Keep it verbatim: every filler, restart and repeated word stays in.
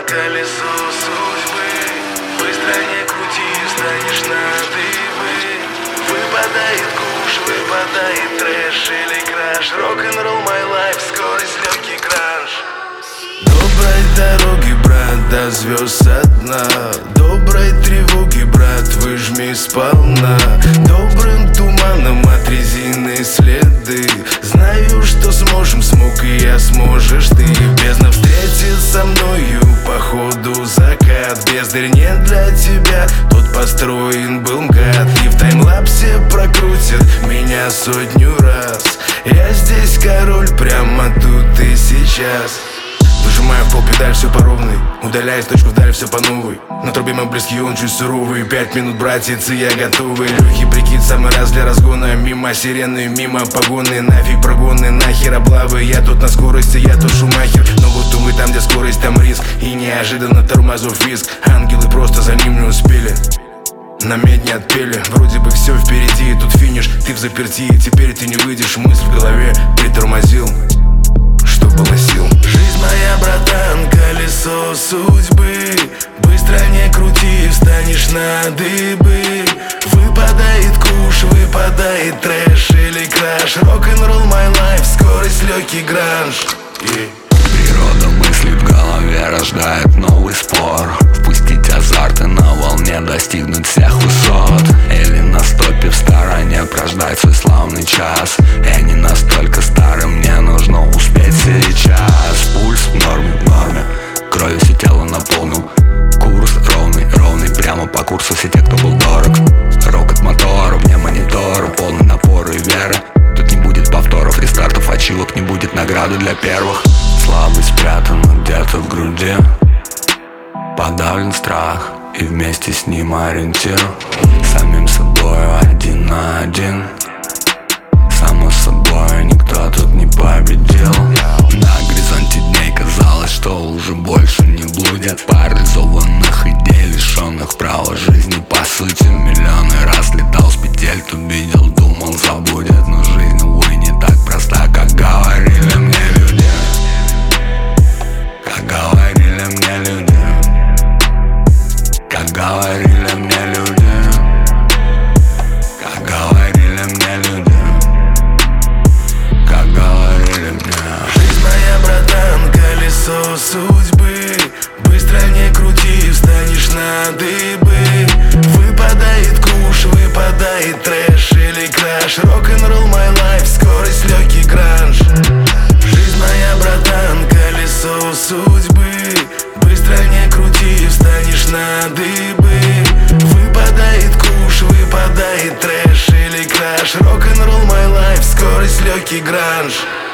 колесо судьбы. Быстро не крути, станешь на дыбы. Выпадает куш, выпадает трэш или краш. Рок-н-ролл, my life, скорость, легкий кранж. Доброй дороги, брат, до звезд со дна. Доброй тревоги, брат, выжми сполна. Добрым туманом от резины следы. Знаю, что сможем, смог и я, сможешь ты. Бездна встретит со мною по ходу закат. Бездарь не для тебя, тот построен был МКАД. И в таймлапсе прокрутят меня сотню раз. Я здесь король, прямо тут и сейчас. Выжимаю в пол педаль, все по ровной. Удаляюсь, точку вдаль, все по новой. На трубе мы близки, он чуть суровый. Пять минут, братец, и я готовый. Легкий прикид, самый раз для разгона. Мимо сирены, мимо погоны. Нафиг прогоны, нахер облавы. Я тут на скорости, я тут шумахер. Но вот увы, там где скорость, там риск. И неожиданно тормозов визг. Ангелы просто за ним не успели. На медь не отпели, вроде бы все впереди. Тут финиш, ты в заперти. Теперь ты не выйдешь, мысль в голове. Притормозил, что было сил. Жизнь моя, братан, колесо судьбы. Быстро не крути, встанешь на дыбы. Выпадает куш, выпадает трэш или краш. Рок-н-ролл, my life, скорость, легкий гранж. yeah. Природа мыслей в голове рождает новый спор. Впустить азарт и на волне достигнуть всех высот. Или на стопе в стороне прождать свой славный час. Я не настолько старый, мне нужно успеть сейчас. Пульс в норме, в норме, кровью все тело наполнил. Курс ровный, ровный, прямо по курсу все те, кто был дорог. Рокот мотора, вне монитора, полный напор и веры. Тут не будет повторов, рестартов, ачивок, не будет награды для первых. Слабость спрятана где-то в груди. Подавлен страх и вместе с ним ориентир. Самим собой один на один. Само собой никто тут не победил. На горизонте дней казалось, что уже больше не блудят. Парализованных идей, лишенных права жизни по сути. Миллионы раз летал с петель, кто видел, думал, забудет. Но жизнь, увы, не так проста, как говорили мне люди. Как говорили мне люди. Как говорили мне люди. Как говорили мне люди. Как говорили мне. Жизнь моя, братан, колесо судьбы. Быстро не крути, встанешь на дыбы. Выпадает куш, выпадает трэш или краш. Рок-н-ролл, my life, скорость, легкий гранж. Жизнь моя, братан, колесо судьбы. Быстро не крути, встанешь на дыбы. Выпадает куш, выпадает трэш или краш. Рок-н-ролл, my life, скорость, легкий гранж.